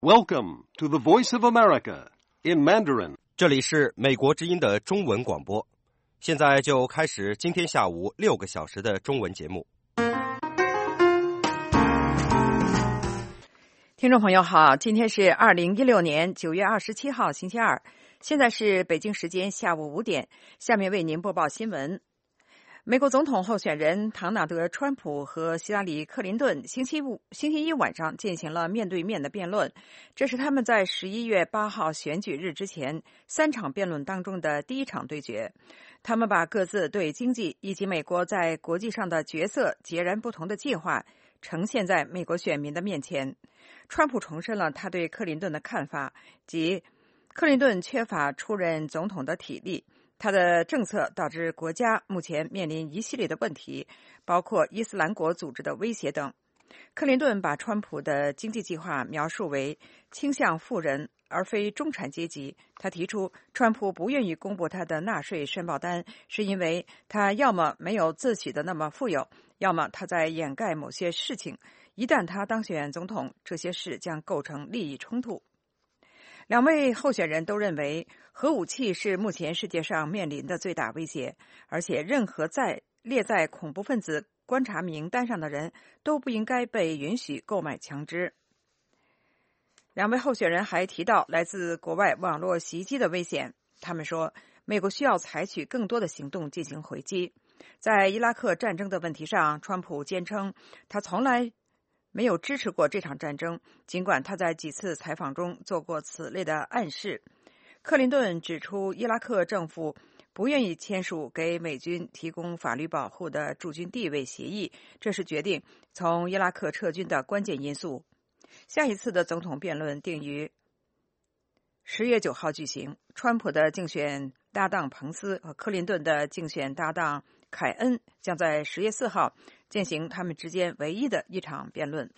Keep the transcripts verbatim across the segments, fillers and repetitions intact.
Welcome to the Voice of America in Mandarin. 这里是美国之音的中文广播，现在就开始今天下午六个小时的中文节目。 听众朋友好，今天是二零一六年九月二十七号星期二，现在是北京时间下午五点，下面为您播报新闻。美国总统候选人唐纳德·川普和希拉里·克林顿星期五、星期一晚上进行了面对面的辩论，这是他们在十一月八号选举日之前三场辩论当中的第一场对决。他们把各自对经济以及美国在国际上的角色截然不同的计划呈现在美国选民的面前。川普重申了他对克林顿的看法，即克林顿缺乏出任总统的体力。他的政策导致国家目前面临一系列的问题，包括伊斯兰国组织的威胁等。克林顿把川普的经济计划描述为倾向富人而非中产阶级。他提出，川普不愿意公布他的纳税申报单，是因为他要么没有自诩的那么富有，要么他在掩盖某些事情。一旦他当选总统，这些事将构成利益冲突。两位候选人都认为核武器是目前世界上面临的最大威胁，而且任何在列在恐怖分子观察名单上的人都不应该被允许购买枪支。两位候选人还提到来自国外网络袭击的危险，他们说美国需要采取更多的行动进行回击。在伊拉克战争的问题上，川普坚称他从来没有支持过这场战争，尽管他在几次采访中做过此类的暗示。克林顿指出，伊拉克政府不愿意签署给美军提供法律保护的驻军地位协议，这是决定从伊拉克撤军的关键因素。下一次的总统辩论定于十月九号举行，川普的竞选搭档彭斯和克林顿的竞选搭档凯恩将在十月四号进行他们之间唯一的一场辩论。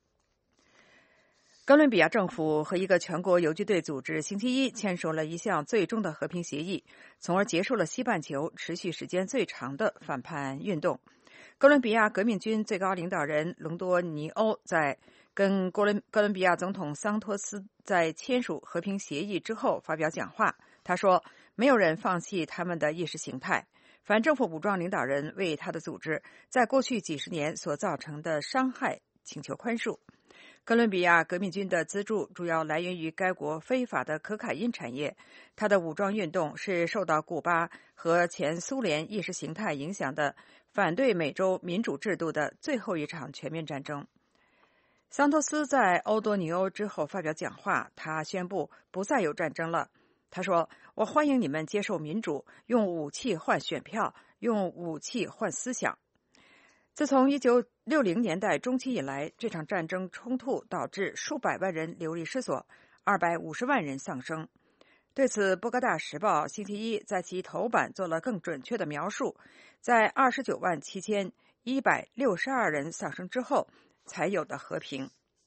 哥伦比亚政府和一个全国游击队组织星期一签署了一项最终的和平协议，从而结束了西半球持续时间最长的反叛运动。哥伦比亚革命军最高领导人隆多尼欧在跟哥伦哥伦比亚总统桑托斯在签署和平协议之后发表讲话，他说，没有人放弃他们的意识形态，反政府武装领导人为他的组织在过去几十年所造成的伤害请求宽恕。哥伦比亚革命军的资助主要来源于该国非法的可卡因产业，它的武装运动是受到古巴和前苏联意识形态影响的反对美洲民主制度的最后一场全面战争。桑托斯在欧多尼欧之后发表讲话，他宣布不再有战争了。他说，我欢迎你们接受民主，用武器换选票，用武器换思想。自从一九六零年代中期以来，这场战争冲突导致数百万人流离失所，二百五十万人丧生。对此，波哥大时报星期一在其头版做了更准确的描述，在二十九万七千一百六十二人丧生之后才有的和平。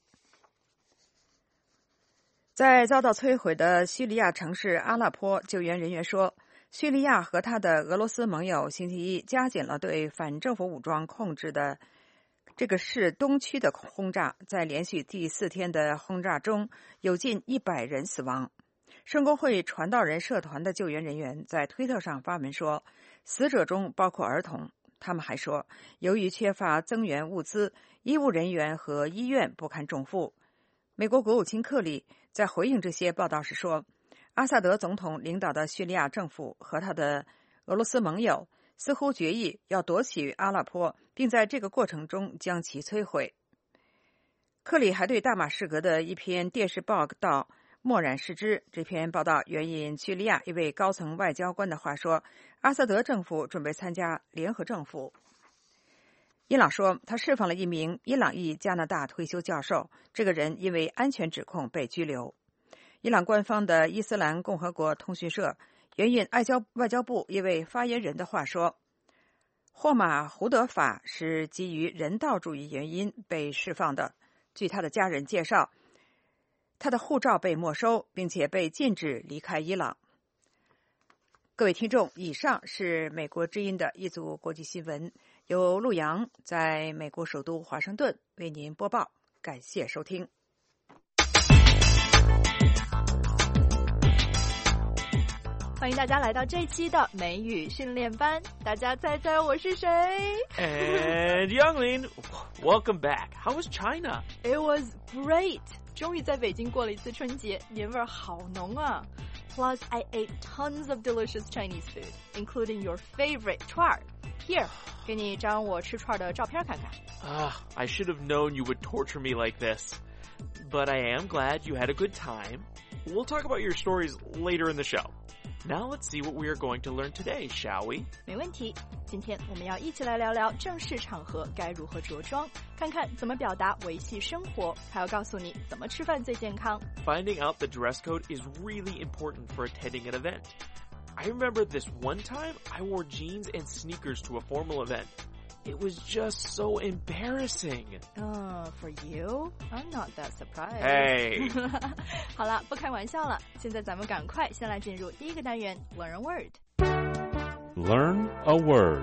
在遭到摧毁的叙利亚城市阿勒颇，救援人员说，叙利亚和他的俄罗斯盟友星期一加紧了对反政府武装控制的这个市东区的轰炸，在连续第四天的轰炸中，有近一百人死亡。圣公会传道人社团的救援人员在推特上发文说，死者中包括儿童。他们还说，由于缺乏增援物资，医务人员和医院不堪重负。美国国务卿克里在回应这些报道时说，阿萨德总统领导的叙利亚政府和他的俄罗斯盟友似乎决议要夺取阿勒颇，并在这个过程中将其摧毁。克里还对大马士革的一篇电视报道漠然视之。这篇报道援引叙利亚一位高层外交官的话说，阿萨德政府准备参加联合政府。伊朗说，他释放了一名伊朗裔加拿大退休教授，这个人因为安全指控被拘留。伊朗官方的伊斯兰共和国通讯社援引外交外交部一位发言人的话说，霍马胡德法是基于人道主义原因被释放的。据他的家人介绍，他的护照被没收，并且被禁止离开伊朗。各位听众，以上是美国之音的一组国际新闻，由陆洋在美国首都华盛顿为您播报，感谢收听。 欢迎大家来到这一期的美语训练班。大家猜猜我是谁？ And Youngling, welcome back. How was China? It was great. 终于在北京过了一次春节，年味儿好浓啊。Plus, I ate tons of delicious Chinese food, including your favorite 串儿。Here, 给你一张我吃串的照片看看。 Ah, I should have known you would torture me like this. But I am glad you had a good time. We'll talk about your stories later in the show. Now let's see what we are going to learn today, shall we? 没问题。今天我们要一起来聊聊正式场合该如何着装，看看怎么表达维系生活，还要告诉你怎么吃饭最健康。 Finding out the dress code is really important for attending an event. I remember this one time I wore jeans and sneakers to a formal event.It was just so embarrassing. Uh, for you? I'm not that surprised. Hey. 好了，不开玩笑了。现在咱们赶快先来进入第一个单元 Learn a Word. Learn a word.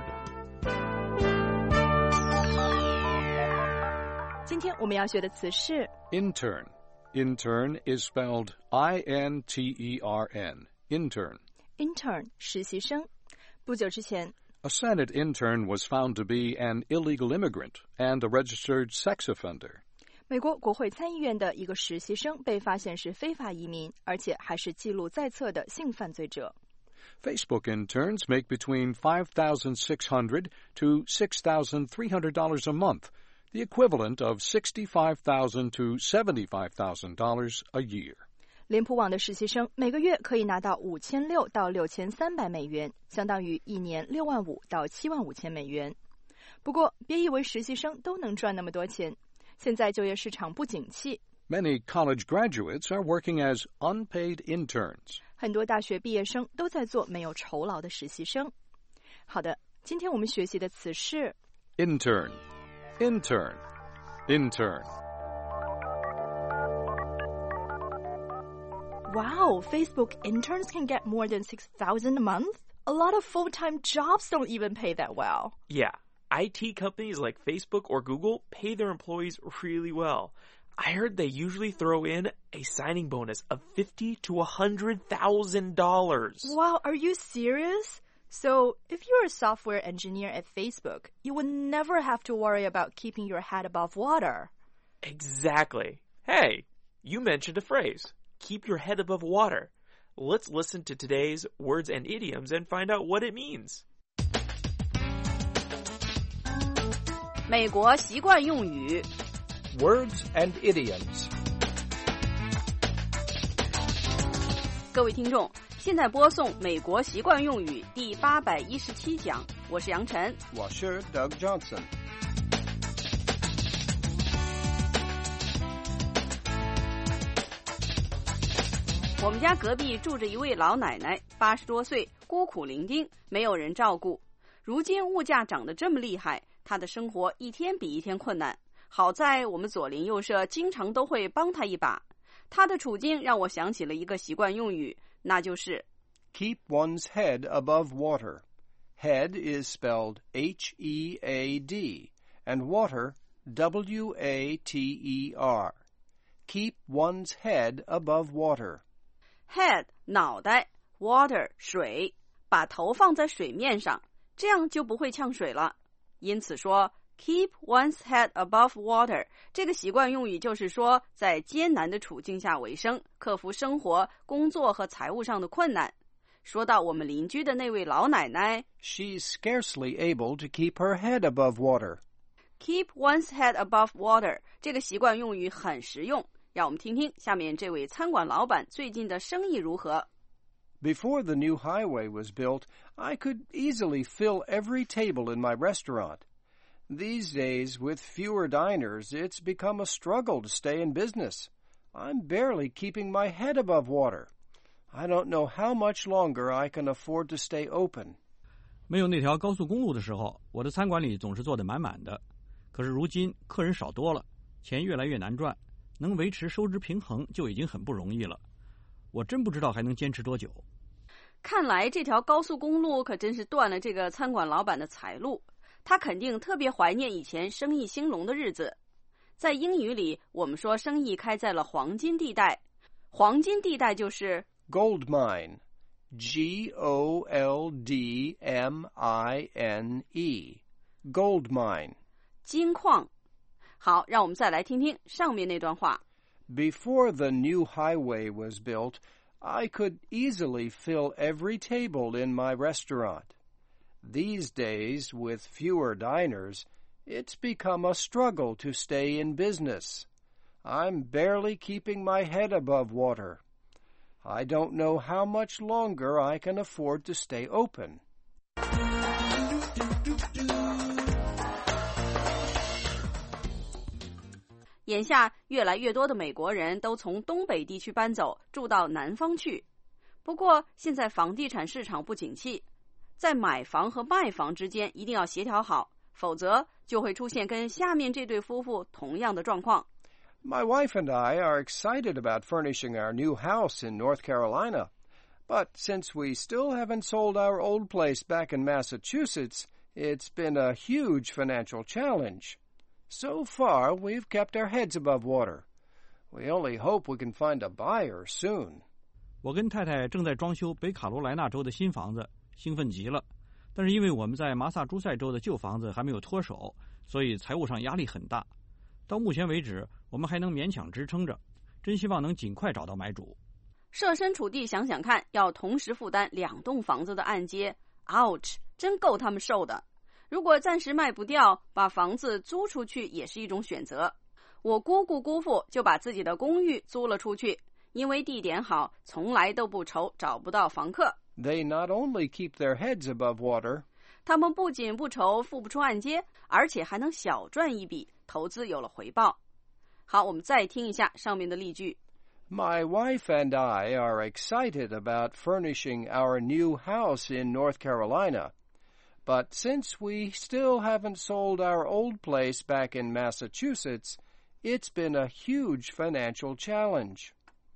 今天我们要学的词是 Intern. Intern is spelled I N T E R N. Intern. Intern, 实习生。不久之前 A Senate intern was found to be an illegal immigrant and a registered sex offender. 美国国会参议院的一个实习生被发现是非法移民，而且还是记录在册的性犯罪者。 Facebook interns make between five thousand six hundred dollars to six thousand three hundred dollars a month, the equivalent of sixty-five thousand dollars to seventy-five thousand dollars a year. 脸谱网的实习生每个月可以拿到五千六到六千三百美元，相当于一年六万五到七万五千美元。不过，别以为实习生都能赚那么多钱。现在就业市场不景气。 Many college graduates are working as unpaid interns. 很多大学毕业生都在做没有酬劳的实习生。好的，今天我们学习的词是 Intern. Intern. Intern.Wow, Facebook interns can get more than six thousand a month? A lot of full-time jobs don't even pay that well. Yeah, I T companies like Facebook or Google pay their employees really well. I heard they usually throw in a signing bonus of fifty to one hundred thousand dollars. Wow, are you serious? So, if you're a software engineer at Facebook, you would never have to worry about keeping your head above water. Exactly. Hey, you mentioned a phrase.Keep your head above water. Let's listen to today's words and idioms and find out what it means. 美国习惯用语 Words and idioms. 各位听众，现在播送美国习惯用语第八百一十七讲，我是杨晨， 我是 Doug Johnson。 我们家隔壁住着一位老奶奶，八十多岁，孤苦伶仃，没有人照顾。如今物价涨得这么厉害，她的生活一天比一天困难。好在我们左邻右舍经常都会帮她一把。她的处境让我想起了一个习惯用语，那就是 Keep one's head above water. Head is spelled H E A D, and water W A T E R. Keep one's head above water.Head 脑袋 water 水，把头放在水面上，这样就不会呛水了。因此说 keep one's head above water 这个习惯用语就是说在艰难的处境下为生，克服生活、工作和财务上的困难。说到我们邻居的那位老奶奶 She's scarcely able to keep her head above water. Keep one's head above water 这个习惯用语很实用。让我们听听下面这位餐馆老板最近的生意如何。 Before the new highway was built, I could easily fill every table in my restaurant. These days, with fewer diners, it's become a struggle to stay in business. I'm barely keeping my head above water. I don't know how much longer I can afford to stay open. 没有那条高速公路的时候，我的餐馆里总是坐得满满的。可是如今客人少多了，钱越来越难赚。能维持收支平衡就已经很不容易了，我真不知道还能坚持多久。 看来这条高速公路可真是断了这个餐馆老板的财路，他肯定特别怀念以前生意兴隆的日子。在英语里，我们说生意开在了黄金地带，黄金地带就是 Gold mine, G O L D M I N E, gold mine. 金矿。好，让我们再来听听上面那段话。 Before the new highway was built, I could easily fill every table in my restaurant. These days, with fewer diners, it's become a struggle to stay in business. I'm barely keeping my head above water. I don't know how much longer I can afford to stay open. 眼下，越来越多的美国人都从东北地区搬走，住到南方去。不过，现在房地产市场不景气，在买房和卖房之间一定要协调好，否则就会出现跟下面这对夫妇同样的状况。 My wife and I are excited about furnishing our new house in North Carolina, but since we still haven't sold our old place back in Massachusetts, it's been a huge financial challenge.So far, we've kept our heads above water. We only hope we can find a buyer soon. 我跟太太正在装修北卡罗来纳州的新房子，兴奋极了。但是因为我们在麻萨诸塞州的旧房子还没有脱手，所以财务上压力很大。到目前为止，我们还能勉强支撑着，真希望能尽快找到买主。 设身处地想想看，要同时负担两栋房子的按揭 ，ouch， 真够他们受的。如果暂时卖不掉，把房子租出去也是一种选择。我姑姑姑父就把自己的公寓租了出去，因为地点好，从来都不愁找不到房客。 They not only keep their heads above water, 他们不仅不愁付不出按揭，而且还能小赚一笔，投资有了回报。好，我们再听一下上面的例句。 My wife and I are excited about furnishing our new house in North Carolina.But since we still haven't sold our old place back in Massachusetts, it's been a huge financial challenge.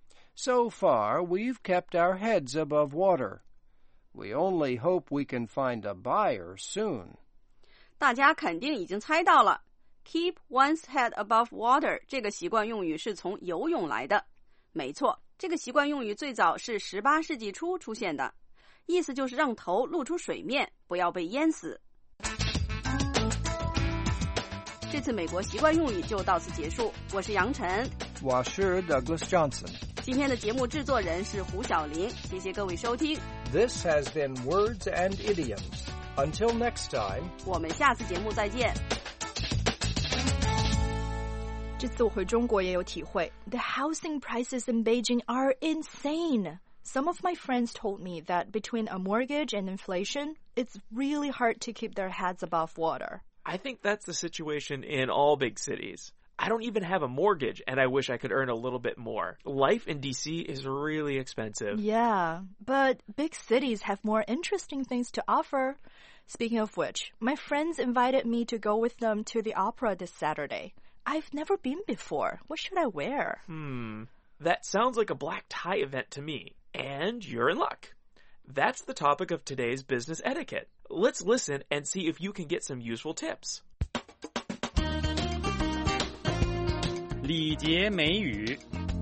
So far, we've kept our heads above water. We only hope we can find a buyer soon. 大家肯定已经猜到了 ，keep one's head above water 这个习惯用语是从游泳来的。没错，这个习惯用语最早是十八世纪初出现的。意思就是让头露出水面，不要被淹死。这次美国习惯用语就到此结束。我是杨晨， 我是 Douglas Johnson。 今天的节目制作人是胡小玲，谢谢各位收听。 This has been Words and Idioms. Until next time, 我们下次节目再见。 这次我回中国也有体会 ，The housing prices in Beijing are insane.Some of my friends told me that between a mortgage and inflation, it's really hard to keep their heads above water. I think that's the situation in all big cities. I don't even have a mortgage, and I wish I could earn a little bit more. Life in D C is really expensive. Yeah, but big cities have more interesting things to offer. Speaking of which, my friends invited me to go with them to the opera this Saturday. I've never been before. What should I wear? Hmm, that sounds like a black tie event to me.And you're in luck. That's the topic of today's business etiquette. Let's listen and see if you can get some useful tips. 礼节美语。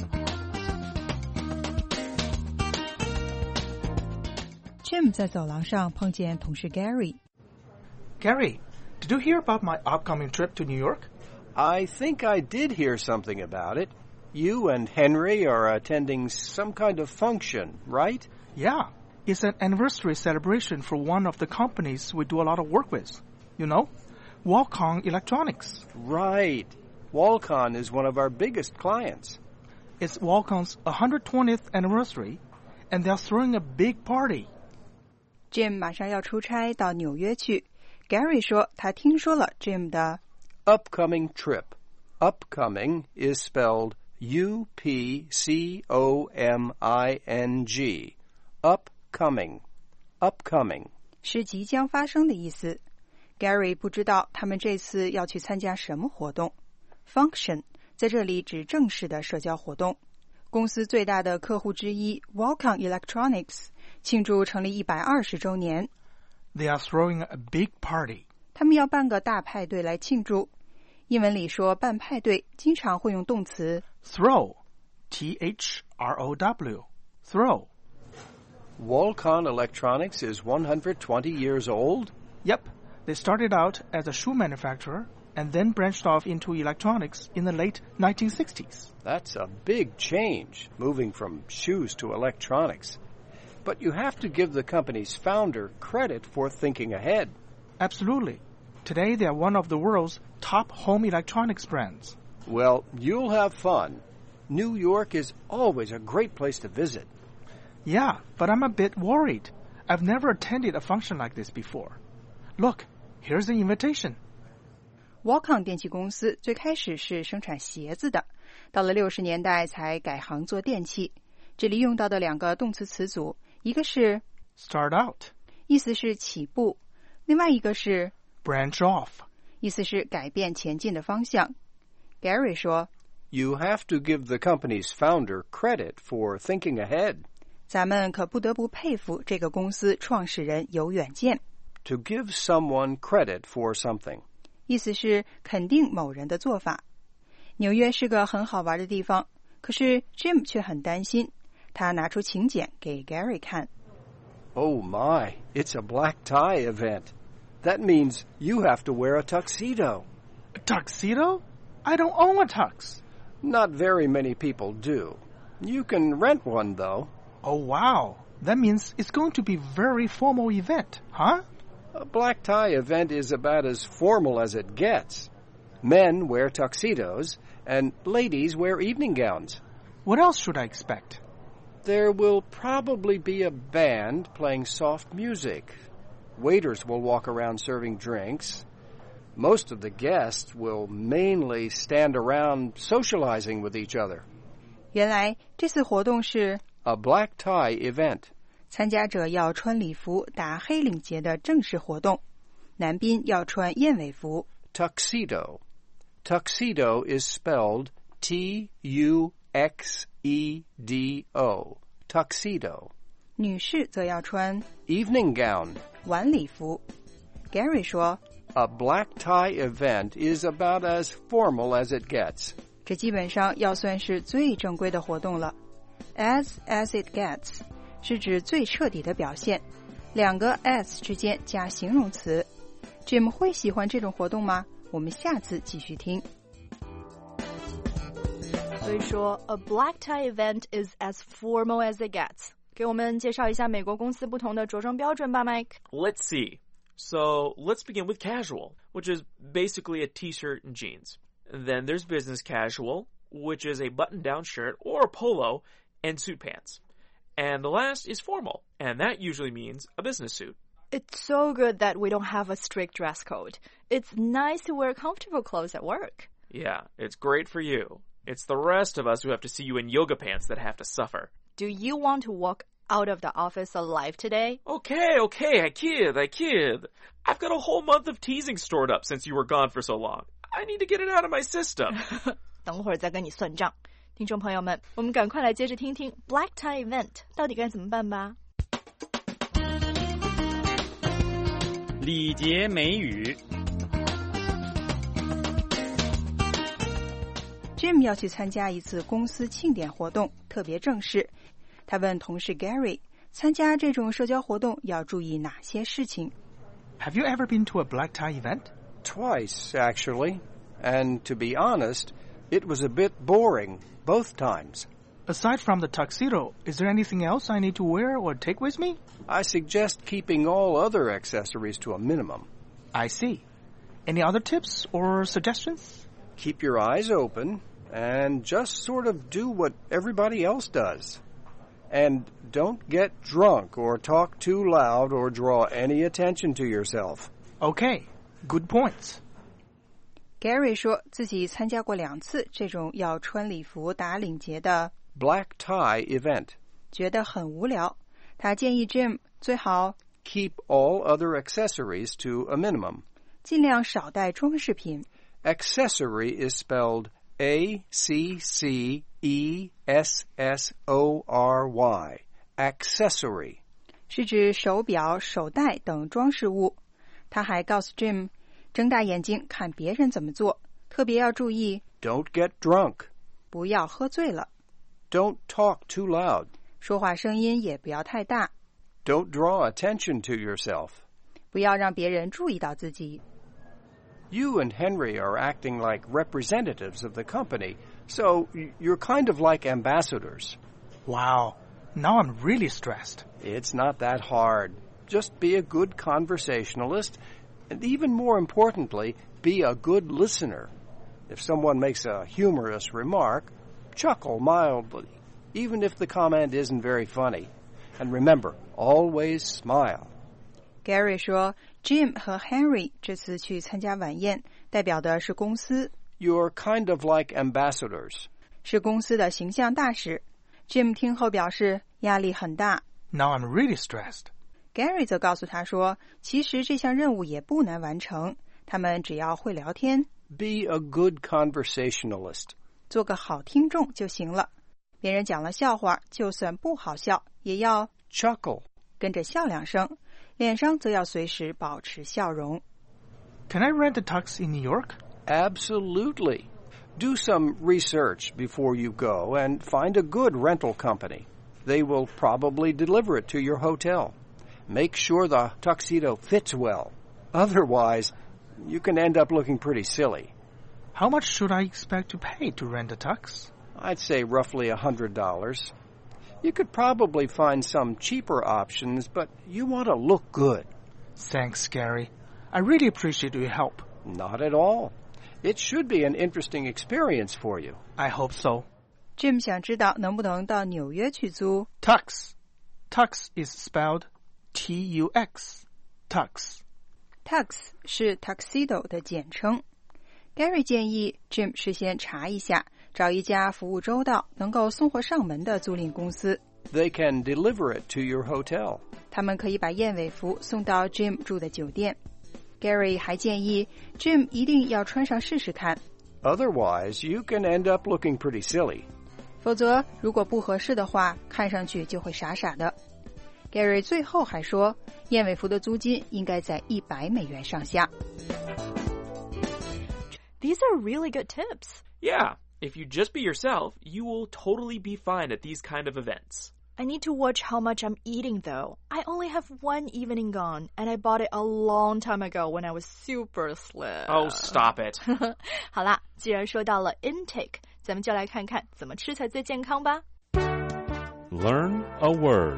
Jim 在走廊上碰见同事 Gary. Gary, did you hear about my upcoming trip to New York? I think I did hear something about it.You and Henry are attending some kind of function, right? Yeah. It's an anniversary celebration for one of the companies we do a lot of work with. You know, Qualcomm Electronics. Right. Qualcomm is one of our biggest clients. It's Qualcomm's one hundred twentieth anniversary, and they're throwing a big party. Jim 马上要出差到纽约去。Gary 说他听说了 Jim 的 upcoming trip. Upcoming is spelled...U P C O M I N G. Upcoming. Upcoming. 是即将发生的意思。Gary 不知道他们这次要去参加什么活动。Function 在这里指正式的社交活动。公司最大的客户之一 Qualcomm Electronics 庆祝成立一百二十周年。 They are throwing a big party. 他们要办个大派对来庆祝。英文里说办派对经常会用动词 throw, T H R O W, throw. Walcon Electronics is one hundred twenty years old? Yep. They started out as a shoe manufacturer and then branched off into electronics in the late nineteen sixties. That's a big change, moving from shoes to electronics. But you have to give the company's founder credit for thinking ahead. Absolutely. Today they are one of the world's top home electronics brands. Well, you'll have fun. New York is always a great place to visit. Yeah, but I'm a bit worried. I've never attended a function like this before. Look, here's the invitation. Walcon 电器公司最开始是生产鞋子的，到了六十年代才改行做电器。这里用到的两个动词词组，一个是 start out， 意思是起步，另外一个是 branch off， 意思是改变前进的方向。Gary 说 You have to give the company's founder credit for thinking ahead. 咱们可不得不佩服这个公司创始人有远见。 To give someone credit for something. 意思是肯定某人的做法。纽约是个很好玩的地方，可是 Jim 却很担心。他拿出请柬给 Gary 看。 Oh my, it's a black tie event. That means you have to wear a tuxedo. A tuxedo? I don't own a tux. Not very many people do. You can rent one, though. Oh, wow. That means it's going to be a very formal event, huh? A black tie event is about as formal as it gets. Men wear tuxedos, and ladies wear evening gowns. What else should I expect? There will probably be a band playing soft music. Waiters will walk around serving drinks. Most of the guests will mainly stand around socializing with each other. 原来这次活动是 A black tie event. 参加者要穿礼服打黑领结的正式活动，男宾要穿燕尾服。 Tuxedo. Tuxedo is spelled T U X E D O. Tuxedo. 女士则要穿 evening gown. 晚礼服。Gary 说 A black tie event is about as formal as it gets. 这基本上要算是最正规的活动了。As as it gets 是指最彻底的表现，两个 as 之间加形容词。Jim 会喜欢这种活动吗？我们下次继续听。 所以说 a black tie event is as formal as it gets. 给我们介绍一下美国公司不同的着装标准吧 Mike. Let's see. So let's begin with casual, which is basically a t-shirt and jeans. Then there's business casual, which is a button-down shirt or a polo and suit pants. And the last is formal, and that usually means a business suit. It's so good that we don't have a strict dress code. It's nice to wear comfortable clothes at work. Yeah, it's great for you. It's the rest of us who have to see you in yoga pants that have to suffer. Do you want to walk out of the office alive today? Okay, okay, I kid, I kid. I've got a whole month of teasing stored up since you were gone for so long. I need to get it out of my system. 等会儿再跟你算账。听众朋友们，我们赶快来接着听听 Black Tie Event 到底该怎么办吧。 礼节美语。 Jim 要去参加一次公司庆典活动，特别正式。他问同事 Gary， 参加这种社交活动要注意哪些事情 Have you ever been to a black tie event? Twice, actually. And to be honest, it was a bit boring both times. Aside from the tuxedo, is there anything else I need to wear or take with me? I suggest keeping all other accessories to a minimum. I see. Any other tips or suggestions? Keep your eyes open and just sort of do what everybody else does. And don't get drunk or talk too loud or draw any attention to yourself. Okay, good points. Gary 说自己参加过两次这种要穿礼服打领结的 black tie event. 觉得很无聊。他建议 Jim 最好 keep all other accessories to a minimum. 尽量少带装饰品。 Accessory is spelled A C C E S S O R Y. Accessory. 是指手表、手袋等装饰物。他还告诉 Jim 睁大眼睛看别人怎么做，特别要注意 Don't get drunk. 不要喝醉了。 Don't talk too loud. 说话声音也不要太大。 Don't draw attention to yourself. 不要让别人注意到自己。 You and Henry are acting like representatives of the company, so you're kind of like ambassadors. Wow, now I'm really stressed. It's not that hard. Just be a good conversationalist, and even more importantly, be a good listener. If someone makes a humorous remark, chuckle mildly, even if the comment isn't very funny. And remember, always smile. Gary 说 Jim 和 Henry 这次去参加晚宴，代表的是公司。 You're kind of like ambassadors. 是公司的形象大使。Jim 听后表示压力很大。 Now I'm really stressed. Gary 则告诉他说，其实这项任务也不难完成，他们只要会聊天。 Be a good conversationalist. 做个好听众就行了。别人讲了笑话，就算不好笑，也要 chuckle， 跟着笑两声，脸上则要随时保持笑容。 Can I rent a tux in New York? Absolutely. Do some research before you go and find a good rental company. They will probably deliver it to your hotel. Make sure the tuxedo fits well. Otherwise, you can end up looking pretty silly. How much should I expect to pay to rent a tux? I'd say roughly a hundred dollars. You could probably find some cheaper options, but you want to look good. Thanks, Gary. I really appreciate your help. Not at all. It should be an interesting experience for you. I hope so. Jim 想知道能不能到纽约去租 Tux. Tux is spelled T U X. Tux. Tux 是 tuxedo 的简称。Gary 建议 Jim 事先查一下，找一家服务周到、能够送货上门的租赁公司。 They can deliver it to your hotel. 他们可以把燕尾服送到 Jim 住的酒店。Gary 还建议 Jim 一定要穿上试试看。 Otherwise, you can end up looking pretty silly. 否则，如果不合适的话，看上去就会傻傻的。Gary 最后还说，燕尾服的租金应该在一百美元上下。 These are really good tips. Yeah, if you just be yourself, you will totally be fine at these kind of events. I need to watch how much I'm eating, though. I only have one evening gown, and I bought it a long time ago when I was super slim. Oh, stop it. 好啦，既然说到了 intake, 咱们就来看看怎么吃才最健康吧。 Learn a word.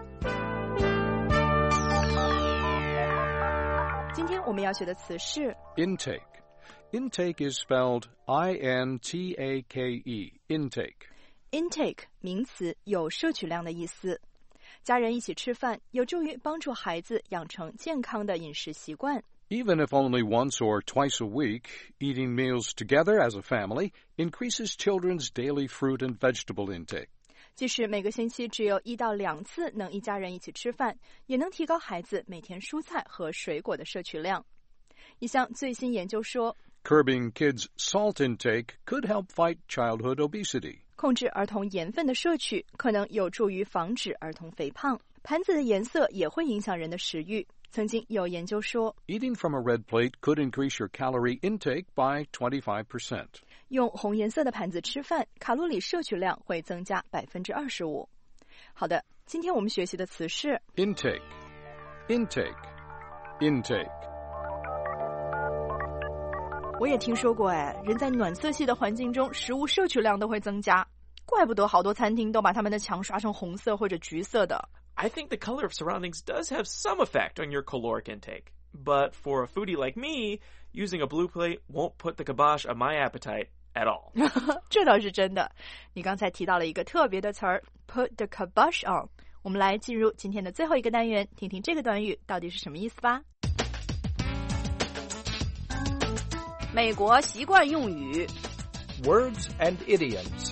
今天我们要学的词是 Intake. Intake is spelled I N T A K E. Intake. Intake 名词，有摄取量的意思。家人一起吃饭，有助于帮助孩子养成健康的饮食习惯。 Even if only once or twice a week, eating meals together as a family increases children's daily fruit and vegetable intake. 即使每个星期只有一到两次能一家人一起吃饭，也能提高孩子每天蔬菜和水果的摄取量。一项最新研究说， Curbing kids' salt intake could help fight childhood obesity. 控制儿童盐分的摄取可能有助于防止儿童肥胖。盘子的颜色也会影响人的食欲。曾经有研究说， Eating from a red plate could increase your calorie intake by twenty-five percent. 用红颜色的盘子吃饭，卡路里摄取量会增加 百分之二十五。 好的，今天我们学习的词是 Intake. Intake. Intake. 我也听说过哎，人在暖色系的环境中，食物摄取量都会增加。怪不得好多餐厅都把他们的墙刷成红色或者橘色的。 I think the color of surroundings does have some effect on your caloric intake. But for a foodie like me, using a blue plate won't put the kibosh on my appetite at all. 这倒是真的。你刚才提到了一个特别的词儿 put the kibosh on. 我们来进入今天的最后一个单元，听听这个短语到底是什么意思吧。 美国习惯用语 Words and idioms.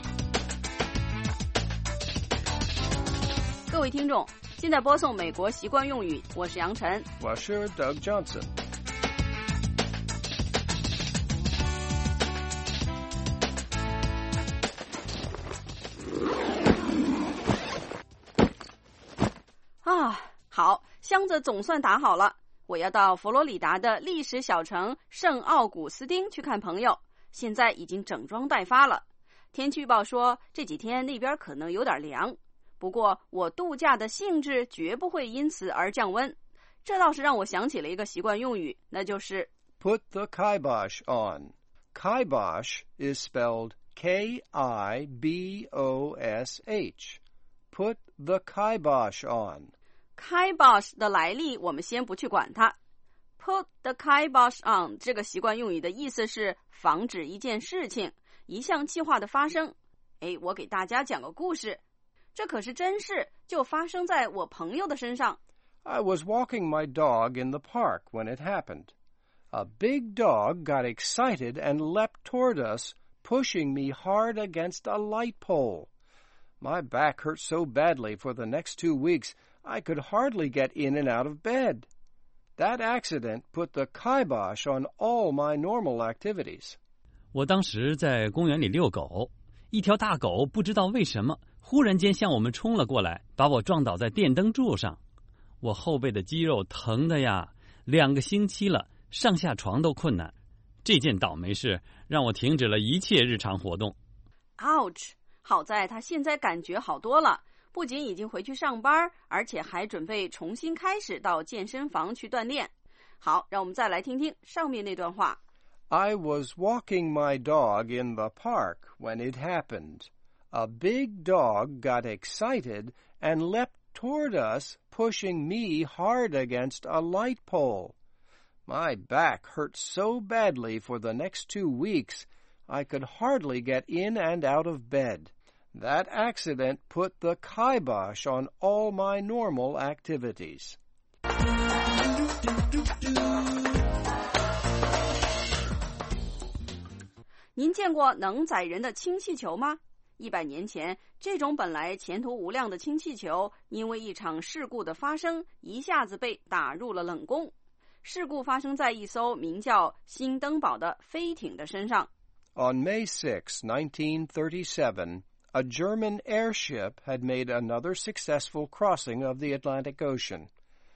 各位听众，现在播送美国习惯用语，我是杨晨， 我是 Doug Johnson。 啊，好，箱子总算打好了。我要到佛罗里达的历史小城圣奥古斯丁去看朋友，现在已经整装待发了。天气预报说这几天那边可能有点凉。 不过我度假的兴致绝不会因此而降温。这倒是让我想起了一个习惯用语，那就是 put the kibosh on. Kibosh is spelled K I B O S H. Put the kibosh on. Kibosh 的来历我们先不去管它。Put the kibosh on 这个习惯用语的意思是防止一件事情、一项计划的发生。诶，我给大家讲个故事，这可是真事，就发生在我朋友的身上。 I was walking my dog in the park when it happened. A big dog got excited and leapt toward us, pushing me hard against a light pole. My back hurt so badly for the next two weeks, I could hardly get in and out of bed. That accident put the kibosh on all my normal activities. 我当时在公园里遛狗，一条大狗不知道为什么忽然间向我们冲了过来，把我撞倒在电灯柱上。我后背的肌肉疼的呀，两个星期了，上下床都困难。这件倒霉事让我停止了一切日常活动。 Ouch！ 好在他现在感觉好多了，不仅已经回去上班，而且还准备重新开始到健身房去锻炼。好，让我们再来听听上面那段话。 I was walking my dog in the park when it happened. A big dog got excited and leapt toward us, pushing me hard against a light pole. My back hurt so badly for the next two weeks, I could hardly get in and out of bed. That accident put the kibosh on all my normal activities. 您见过能载人的氢气球吗？一百年前，这种本来前途无量的氢气球，因为一场事故的发生，一下子被打入了冷宫。事故发生在一艘名叫新登堡的飞艇的身上。 On May sixth, nineteen thirty-seven, a German airship had made another successful crossing of the Atlantic Ocean.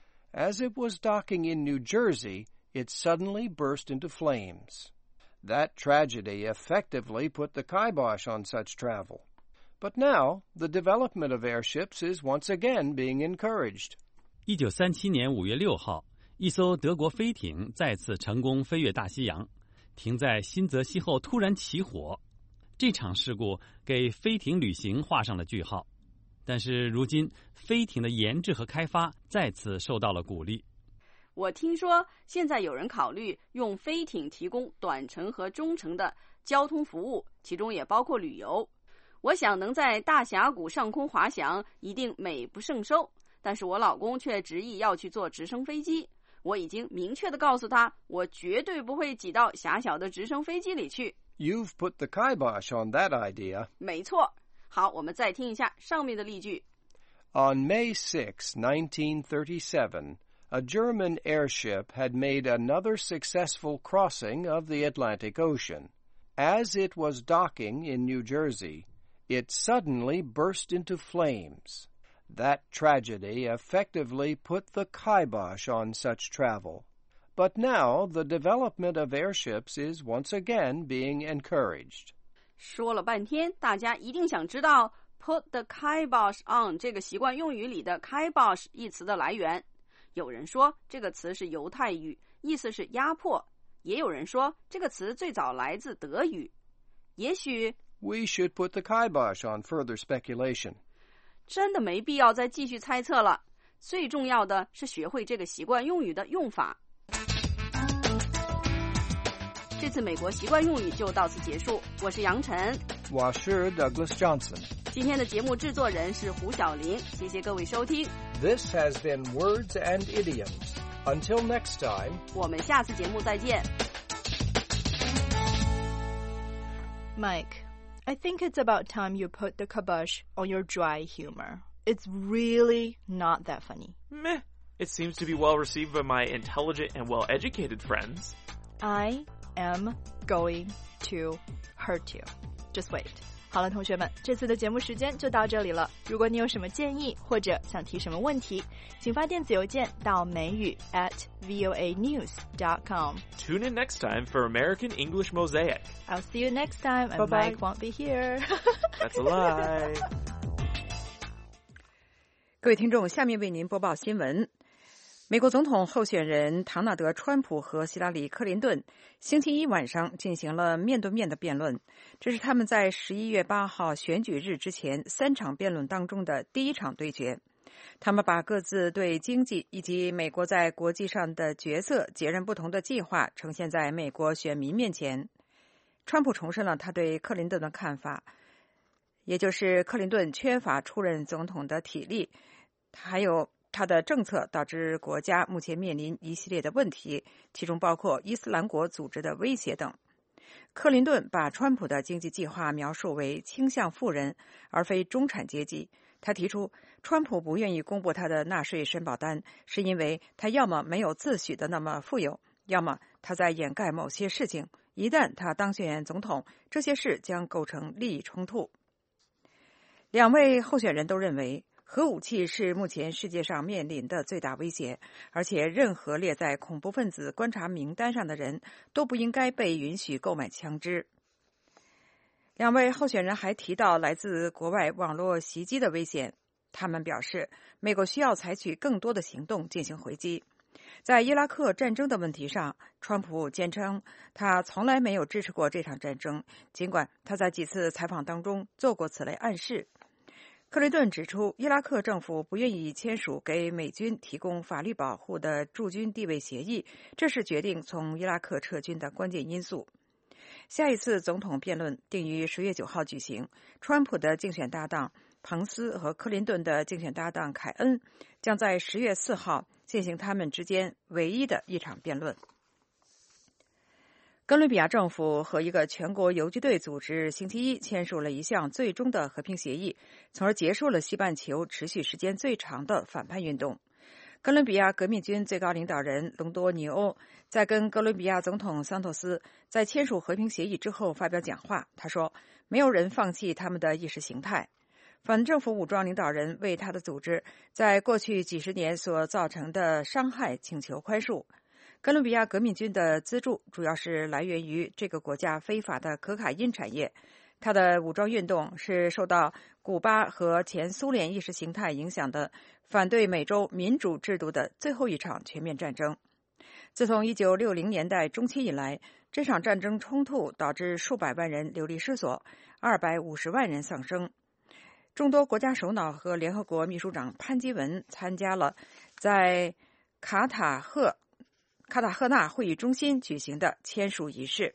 As it was docking in New Jersey, it suddenly burst into flames. That tragedy effectively put the kibosh on such travel. But now, the development of airships is once again being encouraged. 一九三七年五月六号，一艘德国飞艇再次成功飞越大西洋，停在新泽西后突然起火。这场事故给飞艇旅行画上了句号。但是如今，飞艇的研制和开发再次受到了鼓励。 我听说现在有人考虑用飞艇提供短程和中程的交通服务，其中也包括旅游。我想能在大峡谷上空滑翔一定美不胜收，但是我老公却执意要去坐直升飞机。我已经明确地告诉他，我绝对不会挤到狭小的直升飞机里去。 You've put the kibosh on that idea. 没错。好，我们再听一下上面的例句。 On May sixth, nineteen thirty-seven, a German airship had made another successful crossing of the Atlantic Ocean. As it was docking in New Jersey, it suddenly burst into flames. That tragedy effectively put the kibosh on such travel. But now the development of airships is once again being encouraged. 说了半天，大家一定想知道 put the kibosh on 这个习惯用语里的 kibosh 一词的来源。有人说这个词是犹太语，意思是压迫；也有人说这个词最早来自德语。也许 We should put the kibosh on further speculation. 真的没必要再继续猜测了。最重要的是学会这个习惯用语的用法。这次美国习惯用语就到此结束。我是杨晨， 我是 Douglas Johnson。 今天的节目制作人是胡小玲，谢谢各位收听。 This has been Words and Idioms. Until next time, 我们下次节目再见。 Mike, I think it's about time you put the kibosh on your dry humor. It's really not that funny. Meh. It seems to be well received by my intelligent and well-educated friends. I am going to hurt you. Just wait. 好了，同学们，这次的节目时间就到这里了。如果你有什么建议或者想提什么问题，请发电子邮件到美语 at voa news dot com. Tune in next time for American English Mosaic. I'll see you next time, and Bye-bye. Mike won't be here. That's a lie. 各位听众，下面为您播报新闻。美国总统候选人唐纳德·川普和希拉里·克林顿星期一晚上进行了面对面的辩论，这是他们在十一月八号选举日之前三场辩论当中的第一场对决。他们把各自对经济以及美国在国际上的角色截然不同的计划呈现在美国选民面前。川普重申了他对克林顿的看法，也就是克林顿缺乏出任总统的体力，还有他的政策导致国家目前面临一系列的问题，其中包括伊斯兰国组织的威胁等。克林顿把川普的经济计划描述为倾向富人而非中产阶级。他提出，川普不愿意公布他的纳税申报单，是因为他要么没有自诩的那么富有，要么他在掩盖某些事情。一旦他当选总统，这些事将构成利益冲突。两位候选人都认为，核武器是目前世界上面临的最大威胁，而且任何列在恐怖分子观察名单上的人都不应该被允许购买枪支。两位候选人还提到来自国外网络袭击的危险，他们表示，美国需要采取更多的行动进行回击。在伊拉克战争的问题上，川普坚称他从来没有支持过这场战争，尽管他在几次采访当中做过此类暗示。克林顿指出，伊拉克政府不愿意签署给美军提供法律保护的驻军地位协议，这是决定从伊拉克撤军的关键因素。下一次总统辩论定于十月九号举行，川普的竞选搭档彭斯和克林顿的竞选搭档凯恩将在十月四号进行他们之间唯一的一场辩论。哥伦比亚政府和一个全国游击队组织星期一签署了一项最终的和平协议，从而结束了西半球持续时间最长的反叛运动。哥伦比亚革命军最高领导人隆多尼欧在跟哥伦比亚总统桑托斯在签署和平协议之后发表讲话，他说，没有人放弃他们的意识形态。反政府武装领导人为他的组织在过去几十年所造成的伤害请求宽恕。哥伦比亚革命军的资助主要是来源于这个国家非法的可卡因产业。他的武装运动是受到古巴和前苏联意识形态影响的反对美洲民主制度的最后一场全面战争。自从一九六零年代中期以来，这场战争冲突导致数百万人流离失所，二百五十万人丧生。众多国家首脑和联合国秘书长潘基文参加了在卡塔赫卡塔赫纳会议中心举行的签署仪式。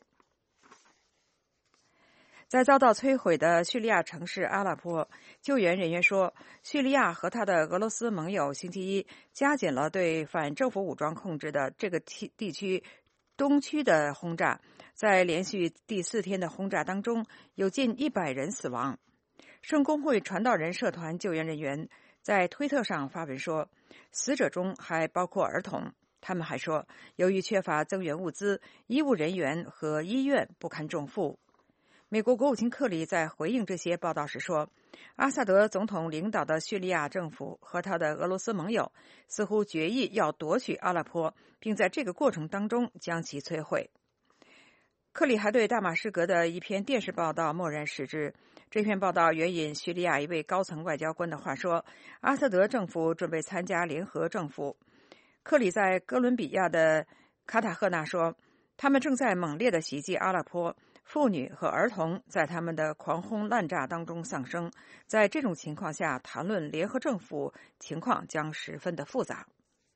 在遭到摧毁的叙利亚城市阿勒颇，救援人员说，叙利亚和他的俄罗斯盟友星期一加紧了对反政府武装控制的这个地区东区的轰炸。在连续第四天的轰炸当中，有近一百人死亡。圣公会传道人社团救援人员在推特上发文说，死者中还包括儿童。他们还说，由于缺乏增援物资，医务人员和医院不堪重负。美国国务卿克里在回应这些报道时说，阿萨德总统领导的叙利亚政府和他的俄罗斯盟友似乎决意要夺取阿勒颇，并在这个过程当中将其摧毁。克里还对大马士革的一篇电视报道默然视之。这篇报道援引叙利亚一位高层外交官的话说，阿萨德政府准备参加联合政府。克里在哥伦比亚的卡塔赫纳说，他们正在猛烈地袭击阿勒颇，妇女和儿童在他们的狂轰滥炸当中丧生。在这种情况下谈论联合政府，情况将十分的复杂。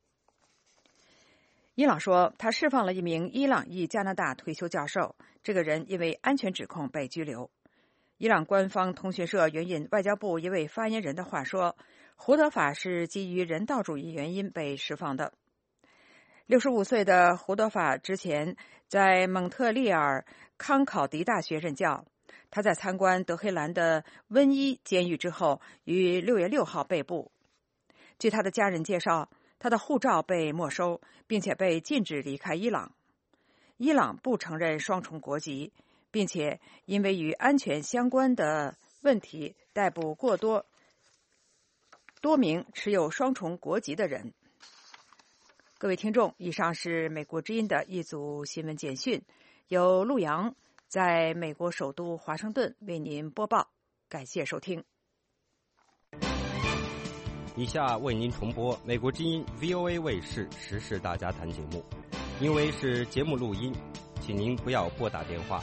伊朗说，他释放了一名伊朗裔加拿大退休教授，这个人因为安全指控被拘留。伊朗官方通讯社援引外交部一位发言人的话说，胡德法是基于人道主义原因被释放的。六十五岁的胡德法之前在蒙特利尔康考迪大学任教，他在参观德黑兰的温伊监狱之后，于六月六号被捕。据他的家人介绍，他的护照被没收，并且被禁止离开伊朗。伊朗不承认双重国籍，并且因为与安全相关的问题逮捕过多多名持有双重国籍的人。各位听众，以上是美国之音的一组新闻简讯，由陆阳在美国首都华盛顿为您播报，感谢收听。 以下为您重播美国之音 V O A 卫视时事大家谈节目，因为是节目录音，请您不要拨打电话。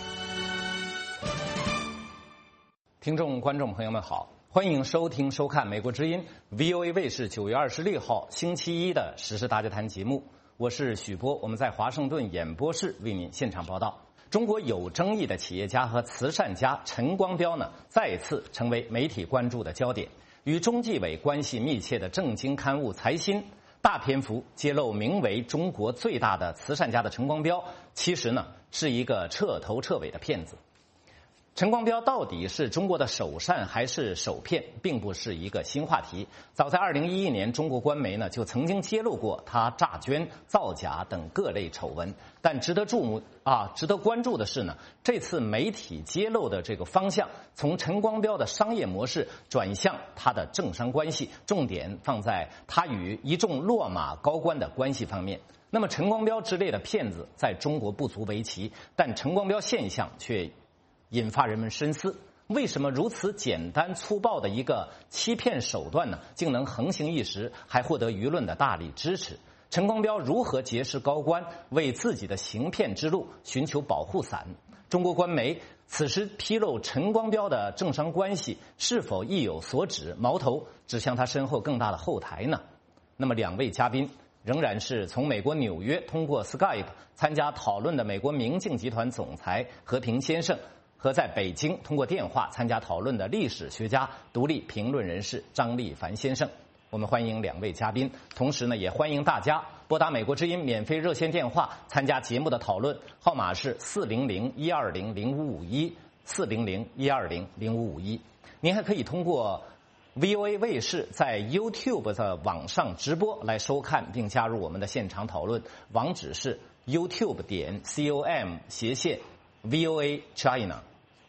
听众、观众朋友们好，欢迎收听、收看美国之音 V O A 卫视九月二十六号星期一的时事大家谈节目，我是许波，我们在华盛顿演播室为您现场报道。中国有争议的企业家和慈善家陈光标呢，再次成为媒体关注的焦点。与中纪委关系密切的正经刊物《财新》大篇幅揭露，名为中国最大的慈善家的陈光标，其实呢是一个彻头彻尾的骗子。陈光标到底是中国的首善还是首骗，并不是一个新话题。早在二零一一年，中国官媒呢就曾经揭露过他诈捐、造假等各类丑闻。但值得注目啊，值得关注的是呢，这次媒体揭露的这个方向，从陈光标的商业模式转向他的政商关系，重点放在他与一众落马高官的关系方面。那么陈光标之类的骗子在中国不足为奇，但陈光标现象却引发人们深思，为什么如此简单粗暴的一个欺骗手段呢，竟能横行一时，还获得舆论的大力支持？陈光标如何结识高官，为自己的行骗之路寻求保护伞？中国官媒此时披露陈光标的政商关系，是否意有所指，矛头指向他身后更大的后台呢？那么两位嘉宾仍然是从美国纽约通过 Skype 参加讨论的美国明镜集团总裁和平先生，和在北京通过电话参加讨论的历史学家、独立评论人士张立凡先生。我们欢迎两位嘉宾，同时呢，也欢迎大家拨打美国之音免费热线电话参加节目的讨论，号码是四零零一二零零五五一四零零一二零零五五一。您还可以通过 V O A 卫视在 YouTube 的网上直播来收看并加入我们的现场讨论，网址是 YouTube 点 com 斜线 V O A China。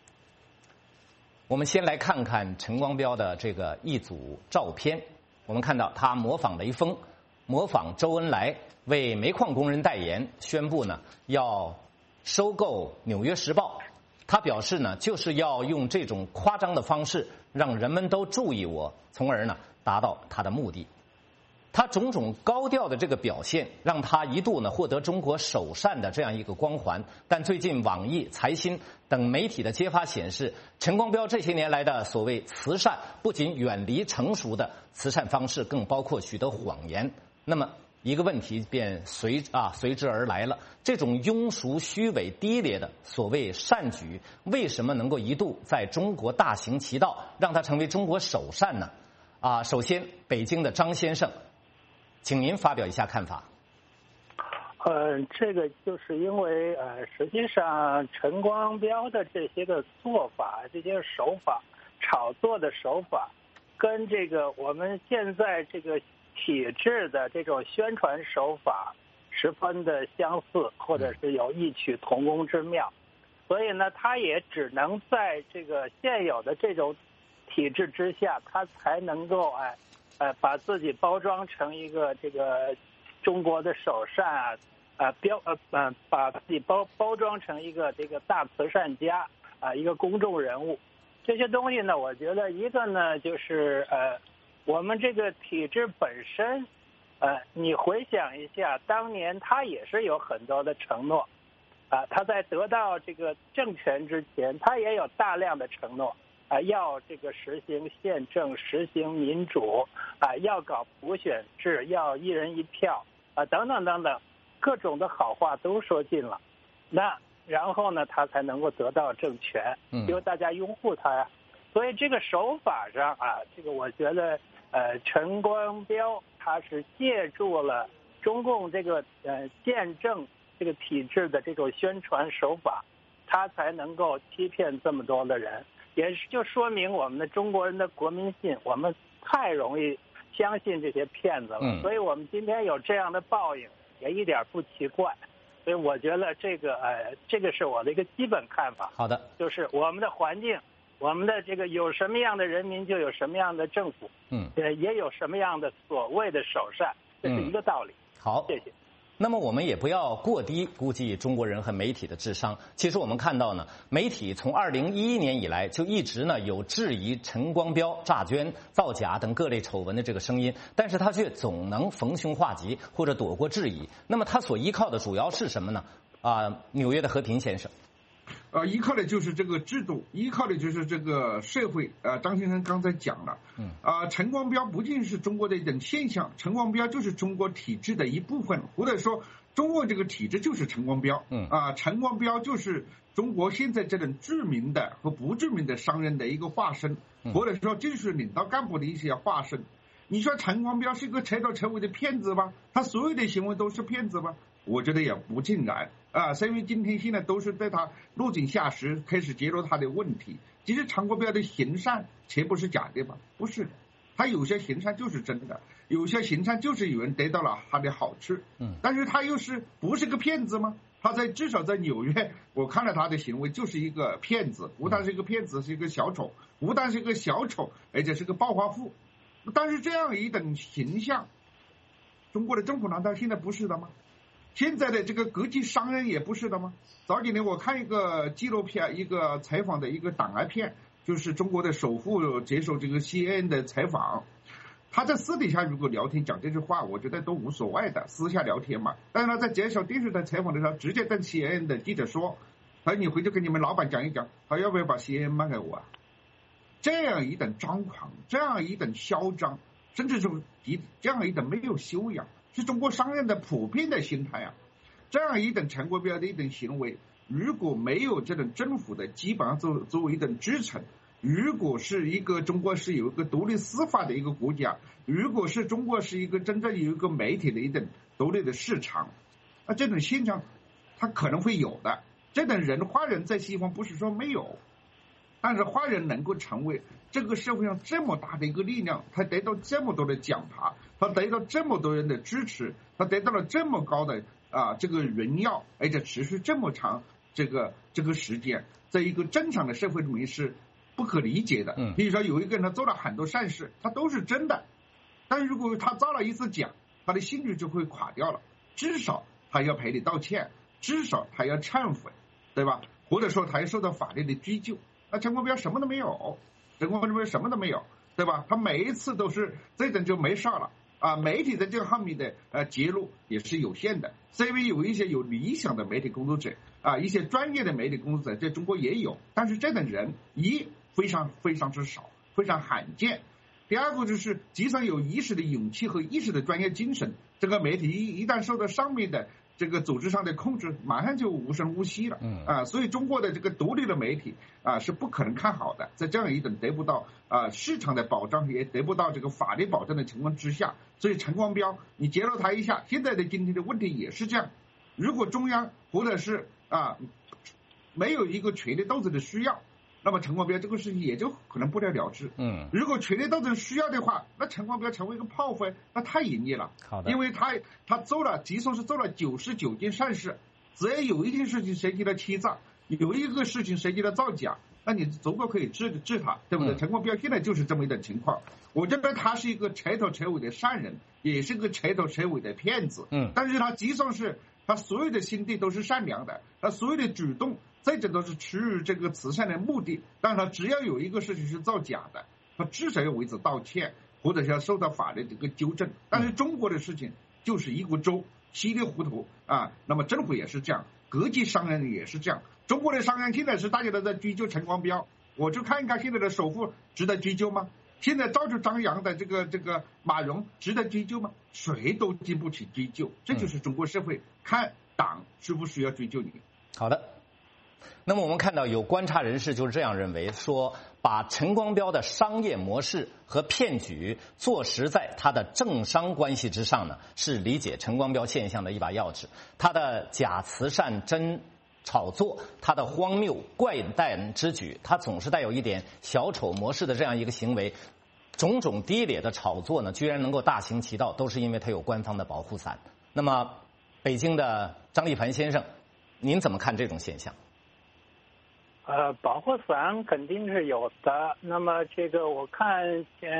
我们先来看看陈光标的这个一组照片。我们看到他模仿雷锋，模仿周恩来为煤矿工人代言，宣布呢要收购《纽约时报》。他表示呢，就是要用这种夸张的方式让人们都注意我，从而呢达到他的目的。他种种高调的这个表现，让他一度呢获得中国首善的这样一个光环。但最近网易、财新等媒体的揭发显示，陈光标这些年来的所谓慈善，不仅远离成熟的慈善方式，更包括许多谎言。那么一个问题便随啊随之而来了：这种庸俗、虚伪、低劣的所谓善举，为什么能够一度在中国大行其道，让他成为中国首善呢？啊，首先，北京的张先生，请您发表一下看法。 呃，这个就是因为呃，实际上陈光标的这些个做法、这些手法、炒作的手法，跟这个我们现在这个体制的这种宣传手法十分的相似，或者是有异曲同工之妙。所以呢，他也只能在这个现有的这种体制之下，他才能够哎。呃，把自己包装成一个这个中国的首善啊，呃标呃呃，把自己包包装成一个这个大慈善家啊、呃，一个公众人物。这些东西呢，我觉得一个呢就是呃，我们这个体制本身，呃，你回想一下，当年他也是有很多的承诺，啊、呃，他在得到这个政权之前，他也有大量的承诺。啊，要这个实行宪政，实行民主，啊，要搞普选制，要一人一票，啊，等等等等，各种的好话都说尽了。那然后呢，他才能够得到政权，因为大家拥护他呀。所以这个手法上啊，这个我觉得，呃，陈光标他是借助了中共这个呃宪政这个体制的这种宣传手法，他才能够欺骗这么多的人。也就说明我们的中国人的国民性，我们太容易相信这些骗子了，嗯、所以我们今天有这样的报应，也一点不奇怪。所以我觉得这个呃，这个是我的一个基本看法。 好的， 就是我们的环境，我们的这个有什么样的人民，就有什么样的政府， 嗯， 呃，也有什么样的所谓的首善，这是一个道理。 嗯、好， 谢谢。 那么我们也不要过低估计中国人和媒体的智商。其实我们看到呢，媒体从二零一一年以来就一直呢有质疑陈光标诈捐、造假等各类丑闻的这个声音，但是他却总能逢凶化吉或者躲过质疑。那么他所依靠的主要是什么呢？啊，纽约的和平先生。 呃，依靠的就是这个制度，依靠的就是这个社会。呃，张先生刚才讲了，嗯，啊、呃，陈光标不仅是中国的一种现象，陈光标就是中国体制的一部分，或者说中国这个体制就是陈光标，嗯，啊、呃，陈光标就是中国现在这种知名的和不知名的商人的一个化身，或者说就是领导干部的一些化身。你说陈光标是一个彻头彻尾的骗子吗？他所有的行为都是骗子吗？我觉得也不尽然啊，所以今天现在都是对他落井下石，开始揭露他的问题。其实陈光标的行善岂不是假的吗？不是的，他有些行善就是真的，有些行善就是有人得到了他的好处。嗯，但是他又是不是个骗子吗？他在至少在纽约，我看了他的行为就是一个骗子，不但是一个骗子，是一个小丑，不但是一个小丑，而且是个暴发户。但是这样一种形象，中国的政府难道现在不是的吗？现在的这个国际商人也不是的吗？早几年我看一个纪录片，一个采访的一个档案片，就是中国的首富接受这个 C N N 的采访，他在私底下如果聊天讲这句话，我觉得都无所谓的，私下聊天嘛。但是他在接受电视台采访的时候，直接跟 C N N 的记者说：“他说你回去跟你们老板讲一讲，他要不要把 C N N 卖给我啊？”这样一等张狂，这样一等嚣张，甚至是这样一等没有修养。是中国商人的普遍的心态啊，这样一等陈国标的一等行为，如果没有这种政府的基本上作作为一等支撑，如果是一个中国是有一个独立司法的一个国家，如果是中国是一个真正有一个媒体的一等独立的市场，那这种现象它可能会有的。这等人华人在西方不是说没有，但是华人能够成为这个社会上这么大的一个力量，他得到这么多的奖牌，他得到这么多人的支持，他得到了这么高的啊这个荣耀，而且持续这么长这个这个时间，在一个正常的社会里面是不可理解的。嗯，比如说有一个人他做了很多善事，他都是真的，但是如果他造了一次假，他的信誉就会垮掉了，至少他要赔礼道歉，至少他要忏悔，对吧？或者说他要受到法律的追究。那陈国标什么都没有，陈国标什么都没有，对吧？他每一次都是这种就没事了啊。媒体在这方面的呃揭露也是有限的，虽然有一些有理想的媒体工作者啊，一些专业的媒体工作者在中国也有，但是这等人一非常非常之少，非常罕见。第二个就是即使有意识的勇气和意识的专业精神，这个媒体一一旦受到上面的这个组织上的控制，马上就无声无息了。嗯啊，所以中国的这个独立的媒体啊是不可能看好的。在这样一种得不到啊市场的保障，也得不到这个法律保障的情况之下，所以陈光标你揭露他一下，现在的今天的问题也是这样。如果中央或者是啊没有一个权力斗争的需要，那么陈光标这个事情也就可能不了了之。嗯，如果权力斗争需要的话，那陈光标成为一个炮灰，那太隐匿了。好的，因为他他做了，即使是做了九十九件善事，只要有一件事情涉及了欺诈，有一个事情涉及了造假，那你足够可以治治他，对不对？嗯、陈光标现在就是这么一种情况。我觉得他是一个彻头彻尾的善人，也是个彻头彻尾的骗子。嗯，但是他即使是他所有的心地都是善良的，他所有的举动。这这都是出于这个慈善的目的，但是他只要有一个事情是造假的，他至少要为此道歉，或者是要受到法律的一个纠正。但是中国的事情就是一锅粥，稀里糊涂啊。那么政府也是这样，国际商人也是这样。中国的商人现在是大家都在追究陈光标，我就看一看现在的首富值得追究吗？现在到处张扬的这个这个马云值得追究吗？谁都经不起追究，这就是中国社会，看党需不需要追究你。 好的。那么我们看到有观察人士就是这样认为，说把陈光标的商业模式和骗局坐实在他的政商关系之上呢，是理解陈光标现象的一把钥匙。他的假慈善真炒作，他的荒谬怪诞之举，他总是带有一点小丑模式的这样一个行为，种种低劣的炒作呢，居然能够大行其道，都是因为他有官方的保护伞。那么北京的张立盘先生，您怎么看这种现象？ 呃，保护伞肯定是有的。那么这个我看前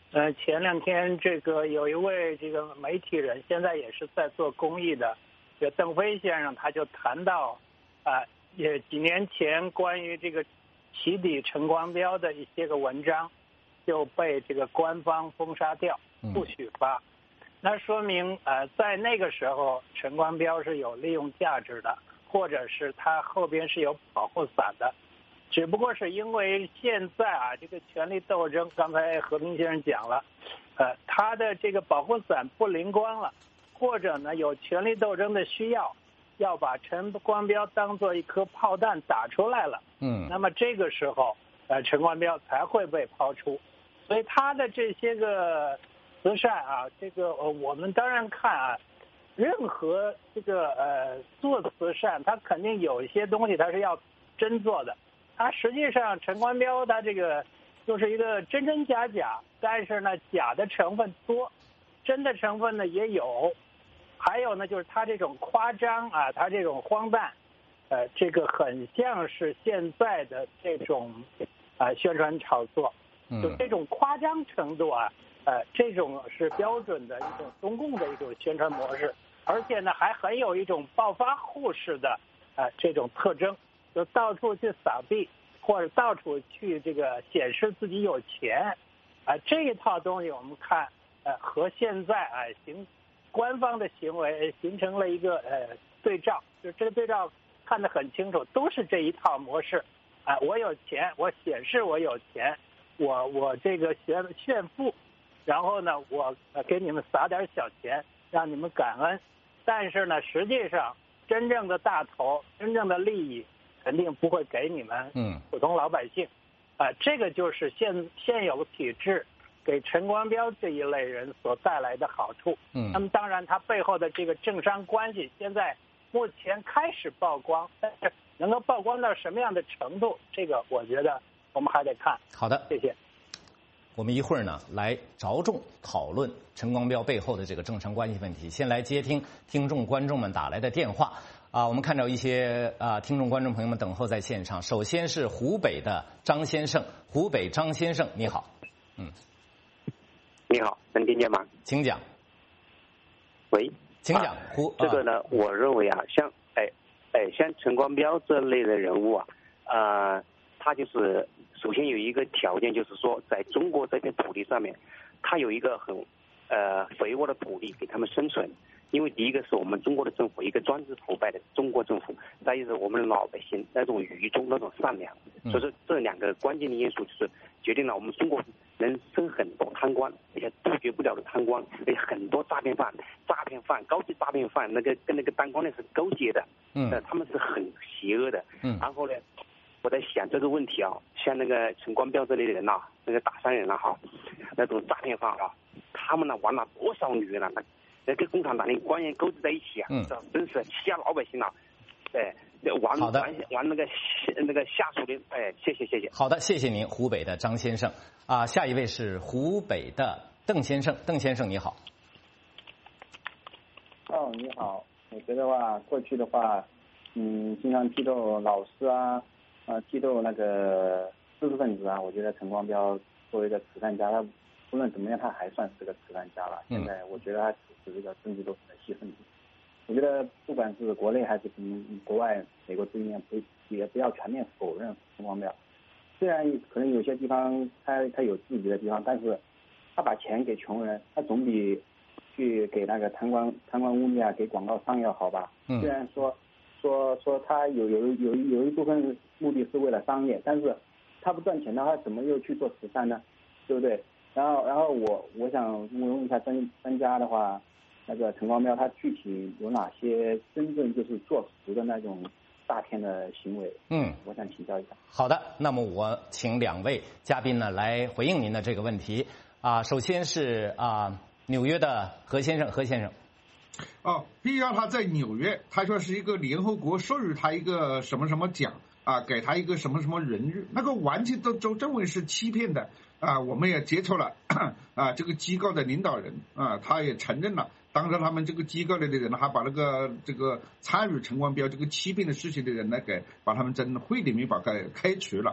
呃，前两天这个有一位这个媒体人，现在也是在做公益的，这邓飞先生，他就谈到，啊、呃，也几年前关于这个起底陈光标的一些个文章，就被这个官方封杀掉，不许发。嗯、那说明呃，在那个时候，陈光标是有利用价值的，或者是他后边是有保护伞的。只不过是因为现在啊，这个权力斗争，刚才和平先生讲了，呃，他的这个保护伞不灵光了，或者呢有权力斗争的需要，要把陈光标当做一颗炮弹打出来了。嗯，那么这个时候，呃，陈光标才会被抛出。所以他的这些个慈善啊，这个呃，我们当然看啊，任何这个呃做慈善，他肯定有一些东西他是要真做的。他实际上陈光标他这个就是一个真真假假，但是呢假的成分多，真的成分呢也有，还有呢就是他这种夸张啊，他这种荒诞，呃，这个很像是现在的这种啊、呃、宣传炒作，就这种夸张程度啊，呃，这种是标准的一种中共的一种宣传模式，而且呢还很有一种暴发户式的啊、呃、这种特征。就到处去撒币，或者到处去这个显示自己有钱，啊、呃，这一套东西我们看，呃，和现在啊、呃、行官方的行为形成了一个呃对照，就这个对照看得很清楚，都是这一套模式，啊、呃，我有钱，我显示我有钱，我我这个炫炫富，然后呢，我呃给你们撒点小钱，让你们感恩，但是呢，实际上真正的大头，真正的利益。肯定不会给你们普通老百姓，啊、嗯呃，这个就是现现有体制给陈光标这一类人所带来的好处。嗯，那么当然，他背后的这个政商关系现在目前开始曝光，但是能够曝光到什么样的程度，这个我觉得我们还得看。 好的， 谢谢。 我们一会儿呢来着重讨论陈光标背后的这个政商关系问题。先来接听听众观众们打来的电话。啊，我们看到一些啊听众观众朋友们等候在现场。首先是湖北的张先生，湖北张先生，你好。嗯， 你好，能听见吗？ 请讲。 喂， 请讲。 啊、 湖这个呢，我认为啊，像哎哎像陈光标这类的人物啊，呃，他就是首先有一个条件，就是说在中国这片土地上面，他有一个很呃肥沃的土地给他们生存。因为第一个是我们中国的政府，一个专制腐败的中国政府，再一个是我们的老百姓那种愚忠、那种善良，所以说这两个关键的因素就是决定了我们中国能生很多贪官，而且杜绝不了的贪官，而且很多诈骗犯、诈骗犯、高级诈骗犯，那个跟那个当官的是勾结的，嗯，他们是很邪恶的，嗯，然后呢，我在想这个问题啊，像那个陈光标这类的人呐、啊，那个打商人啊哈，那种诈骗犯啊，他们呢玩了多少女人啊？那跟共产党的官员勾结在一起啊，嗯，真是欺压老百姓啊！对，玩玩玩那个那个下属的，哎，谢谢谢谢。 好的，谢谢您，湖北的张先生啊，下一位是湖北的邓先生，邓先生你好。 哦，你好，我觉得话，过去的话，嗯，经常批斗老师啊，啊，批斗那个知识分子啊，我觉得陈光标作为一个慈善家，他无论怎么样，他还算是个慈善家了。现在我觉得他只是一个政治斗争的牺牲品。我觉得不管是国内还是国外，美国这边不也不要全面否认陈光标。虽然可能有些地方他他有自己的地方，但是他把钱给穷人，他总比去给那个贪官贪官污吏啊，给广告商要好吧？嗯。虽然说说说他有有有有一部分目的是为了商业，但是他不赚钱的话，怎么又去做慈善呢？对不对？然后然后我我想问一下专专家的话。那个陈光标他具体有哪些真正就是做实的那种诈骗的行为？嗯，我想请教一下。 好的，那么我请两位嘉宾呢来回应您的这个问题啊。首先是啊纽约的何先生，何先生。 哦，必要他在纽约，他说是一个联合国授予他一个什么什么奖啊，给他一个什么什么人日，那个完全都都认为是欺骗的啊。我们也接触了啊这个机构的领导人啊，他也承认了。当时他们这个机构里的人还把那个这个参与陈光标这个欺骗的事情的人呢，给把他们从会里面把他开除了。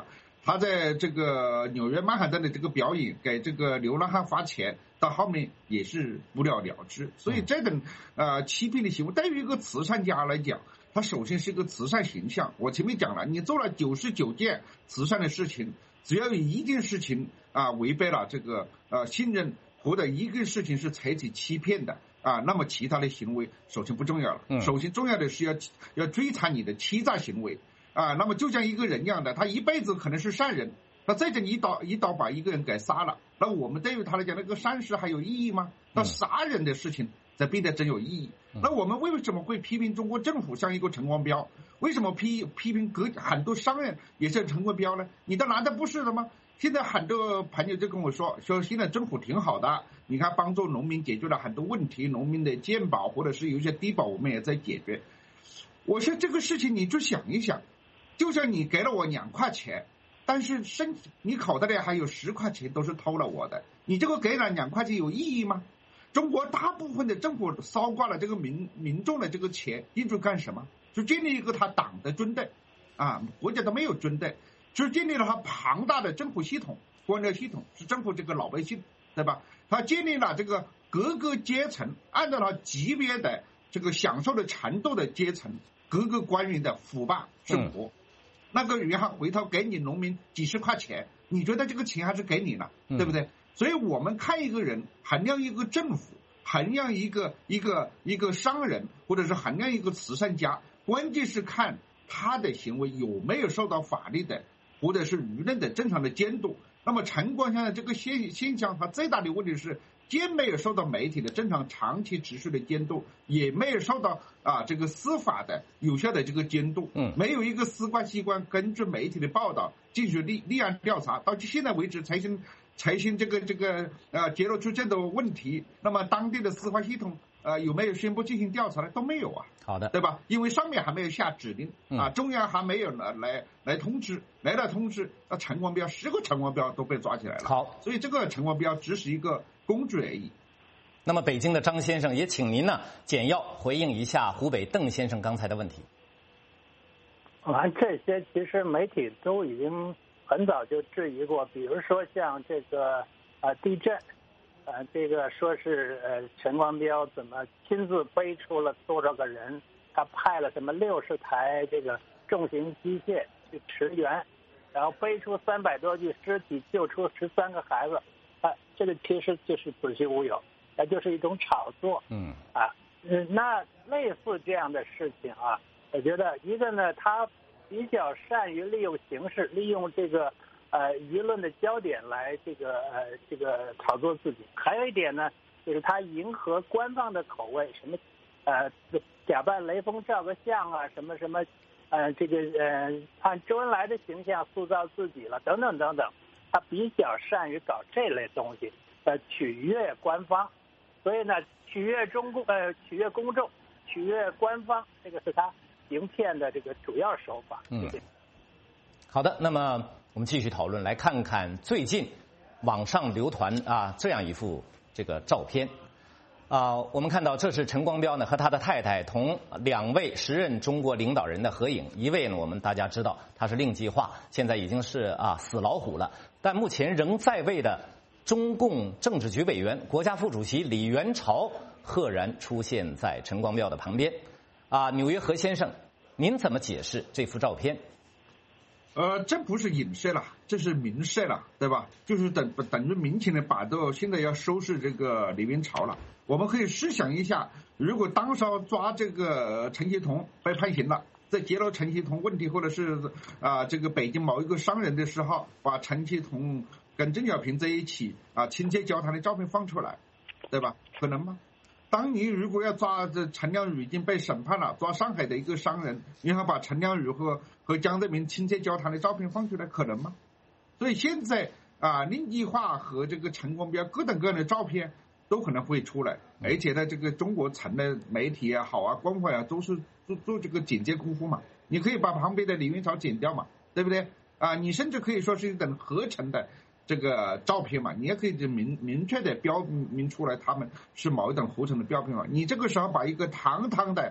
他在这个纽约曼哈顿的这个表演给这个流浪汉发钱，到后面也是不了了之。所以这种呃欺骗的行为，对于一个慈善家来讲，他首先是一个慈善形象。我前面讲了，你做了九十九件慈善的事情，只要有一件事情啊违背了这个呃信任，或者一个事情是采取欺骗的啊，那么其他的行为首先不重要了。嗯、首先重要的是要要追查你的欺诈行为啊。那么就像一个人一样的，他一辈子可能是善人，那在这里一刀一刀把一个人给杀了，那我们对于他来讲，那个善事还有意义吗？那杀人的事情才变得真有意义。嗯、那我们为什么会批评中国政府像一个陈光标？为什么批批评各很多商人也像陈光标呢？你的难道不是的吗？现在很多朋友就跟我说，说现在政府挺好的，你看帮助农民解决了很多问题，农民的健保或者是有一些低保我们也在解决。我说这个事情你就想一想，就像你给了我两块钱，但是身你口袋里还有十块钱都是偷了我的，你这个给了两块钱有意义吗？中国大部分的政府烧光了这个民民众的这个钱，用来干什么？就建立一个他党的军队啊，国家都没有军队，就是建立了他庞大的政府系统、官僚系统，是政府这个老百姓，对吧？他建立了这个各个阶层，按照他级别的这个享受的程度的阶层，各个官员的腐败生活。嗯、那个银行回头给你农民几十块钱，你觉得这个钱还是给你了，嗯、对不对？所以我们看一个人，衡量一个政府，衡量一个一个一个商人，或者是衡量一个慈善家，关键是看他的行为有没有受到法律的或者是舆论的正常的监督。那么陈光现在这个现现象，它最大的问题是，既没有受到媒体的正常长期持续的监督，也没有受到啊这个司法的有效的这个监督。嗯，没有一个司法机关根据媒体的报道进行立立案调查，到现在为止才行才行这个这个呃揭露出这个问题。那么当地的司法系统呃有没有宣布进行调查呢？都没有啊。 好的， 对吧？因为上面还没有下指令啊，中央还没有来来来通知，来了通知，那陈光标十个陈光标都被抓起来了。 好， 所以这个陈光标只是一个工具而已。 那么北京的张先生也请您呢简要回应一下湖北邓先生刚才的问题。 啊，这些其实媒体都已经很早就质疑过，比如说像这个呃地震。呃，这个说是呃陈光标怎么亲自背出了多少个人，他派了什么六十台这个重型机械去驰援，然后背出三百多具尸体，救出十三个孩子，啊，这个其实就是子虚乌有，那就是一种炒作。嗯啊，嗯，那类似这样的事情啊，我觉得一个呢，他比较善于利用形势，利用这个。呃，舆论的焦点来这个呃这个炒作自己。还有一点呢，就是他迎合官方的口味，什么呃假扮雷锋照个相啊，什么什么呃这个呃按周恩来的形象塑造自己了，等等等等，他比较善于搞这类东西，呃取悦官方。所以呢，取悦中共呃取悦公众，取悦官方，这个是他行骗的这个主要手法。 嗯，好的，那么。我们继续讨论，来看看最近网上流传啊这样一幅这个照片啊，我们看到这是陈光标呢和他的太太同两位时任中国领导人的合影，一位呢我们大家知道他是令计划，现在已经是啊死老虎了，但目前仍在位的中共政治局委员、国家副主席李元朝赫然出现在陈光标的旁边啊，纽约何先生，您怎么解释这幅照片？ 呃，这不是影射了，这是明射了，对吧？就是等等于明显的把到现在要收拾这个李元朝了。我们可以试想一下，如果当时抓这个陈锡同被判刑了，在揭露陈锡同问题，或者是啊、呃、这个北京某一个商人的时候，把陈锡同跟邓小平在一起啊亲切交谈的照片放出来，对吧？可能吗？当你如果要抓这陈良宇已经被审判了，抓上海的一个商人，然后把陈良宇和和江泽民亲切交谈的照片放出来，可能吗？所以现在啊，令计划和这个陈光标各等各样的照片都可能会出来，而且呢，这个中国城的媒体也好啊，官方啊，都是做做这个剪接功夫嘛。你可以把旁边的李元朝剪掉嘛，对不对？啊，你甚至可以说是一等合成的这个照片嘛，你也可以明明确的标明出来他们是某一等合成的标片嘛。你这个时候把一个堂堂的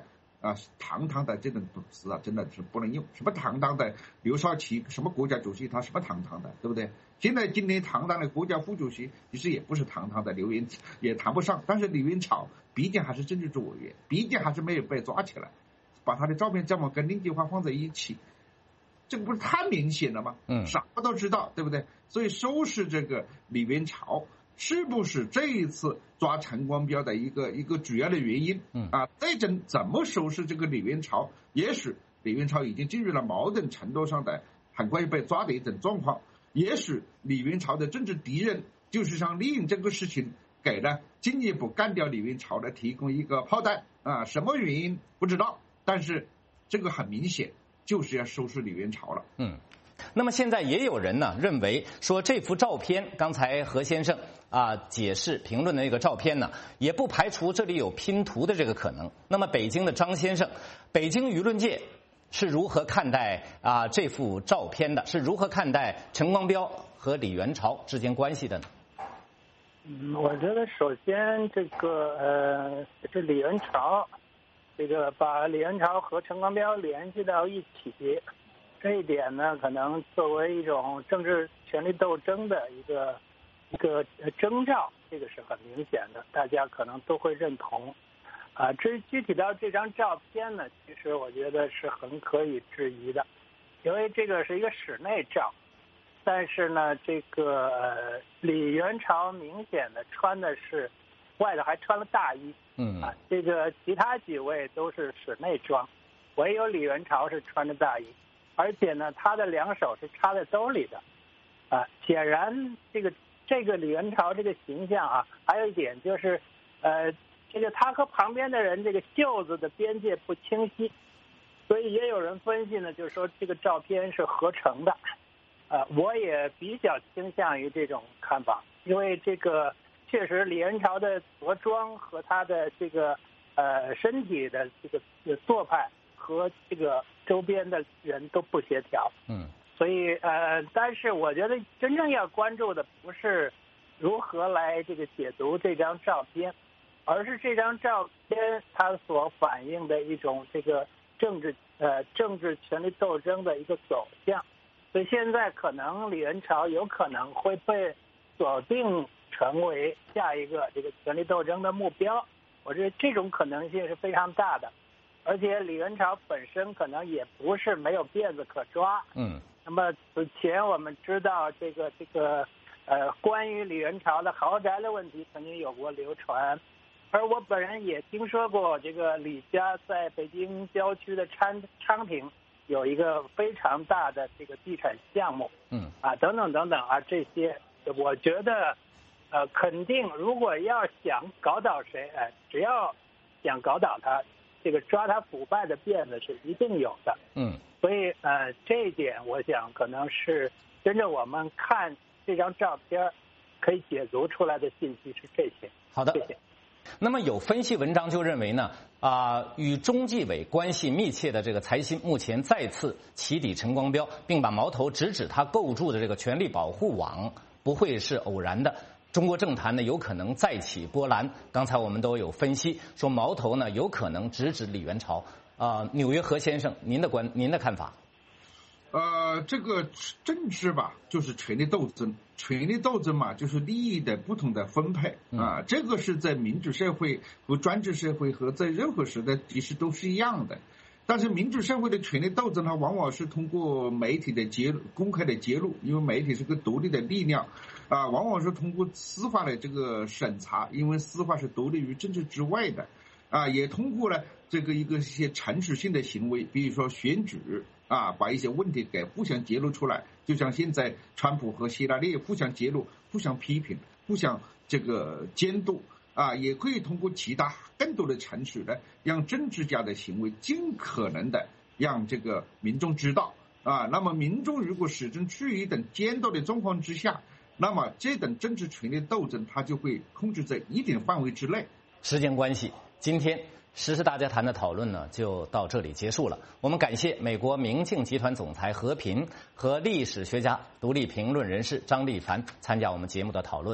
啊，堂堂的这种词啊，真的是不能用。什么堂堂的刘少奇，什么国家主席，他什么堂堂的，对不对？现在今天堂堂的国家副主席，其实也不是堂堂的，刘元也谈不上。但是李元朝毕竟还是政治组委员，毕竟还是没有被抓起来，把他的照片这么跟令计划放在一起，这个不是太明显了吗？ 嗯， 啥都知道，对不对？所以收拾这个李元朝，是不是这一次抓陈光标的一个一个主要的原因？ 嗯啊，这种怎么收拾这个李元朝？也许李元朝已经进入了某种程度上的很快被抓的一种状况，也许李元朝的政治敌人就是想利用这个事情，给了进一步干掉李元朝的提供一个炮弹啊，什么原因不知道，但是这个很明显就是要收拾李元朝了。 嗯。那么现在也有人呢认为说这幅照片，刚才何先生啊解释评论的那个照片呢，也不排除这里有拼图的这个可能。那么北京的张先生，北京舆论界是如何看待啊这幅照片的？是如何看待陈光标和李元朝之间关系的呢？ 嗯，我觉得首先这个呃，这李元朝，这个把李元朝和陈光标联系到一起。这一点呢，可能作为一种政治权力斗争的一个一个征兆，这个是很明显的，大家可能都会认同。啊，至于具体到这张照片呢，其实我觉得是很可以质疑的，因为这个是一个室内照，但是呢，这个、呃、李元朝明显的穿的是外头还穿了大衣， 嗯啊，这个其他几位都是室内装，唯有李元朝是穿着大衣。而且呢，他的两手是插在兜里的，啊，显然这个这个李元朝这个形象啊，还有一点就是，呃，这个他和旁边的人这个袖子的边界不清晰，所以也有人分析呢，就是说这个照片是合成的，呃，我也比较倾向于这种看法，因为这个确实李元朝的着装和他的这个呃身体的这个做派和这个周边的人都不协调， 嗯， 所以呃，但是我觉得真正要关注的不是如何来这个解读这张照片，而是这张照片它所反映的一种这个政治呃政治权力斗争的一个走向。所以现在可能李元朝有可能会被锁定成为下一个这个权力斗争的目标，我觉得这种可能性是非常大的。而且李元朝本身可能也不是没有辫子可抓， 嗯， 那么此前我们知道这个这个呃关于李元朝的豪宅的问题曾经有过流传，而我本人也听说过这个李家在北京郊区的昌昌平有一个非常大的这个地产项目， 嗯， 啊等等等等啊，这些我觉得呃肯定如果要想搞倒谁，哎、呃，只要想搞倒他。这个抓他腐败的辫子是一定有的， 嗯， 所以呃这一点我想可能是真正我们看这张照片可以解读出来的信息是这些。 好的， 谢谢。 那么有分析文章就认为呢，啊、呃，与中纪委关系密切的这个财新目前再次起底陈光标，并把矛头直指他构筑的这个权力保护网，不会是偶然的。中国政坛呢有可能再起波澜，刚才我们都有分析说矛头呢有可能直指李元朝。啊、呃，纽约何先生，您的观您的看法？ 呃，这个政治吧，就是权力斗争，权力斗争嘛，就是利益的不同的分配啊、呃，这个是在民主社会和专制社会和在任何时代其实都是一样的。但是民主社会的权力斗争它往往是通过媒体的揭露、公开的揭露，因为媒体是个独立的力量，啊、呃，往往是通过司法的这个审查，因为司法是独立于政治之外的，啊、呃，也通过了这个一个一些常识性的行为，比如说选举啊，把一些问题给互相揭露出来，就像现在川普和希拉里互相揭露、互相批评、互相这个监督。啊，也可以通过其他更多的程序呢，让政治家的行为尽可能的让这个民众知道啊。那么民众如果始终处于一等监督的状况之下，那么这等政治权力斗争它就会控制在一定范围之内。 时间关系，今天时事大家谈的讨论呢就到这里结束了。我们感谢美国明镜集团总裁何平和历史学家、独立评论人士张立凡参加我们节目的讨论。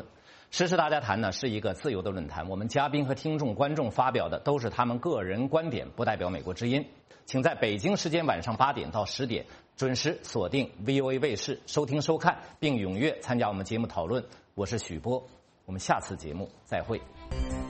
时事大家谈呢是一个自由的论坛，我们嘉宾和听众、观众发表的都是他们个人观点，不代表美国之音。请在北京时间晚上八点到十点准时锁定 V O A 卫视收听收看，并踊跃参加我们节目讨论。我是许波，我们下次节目再会。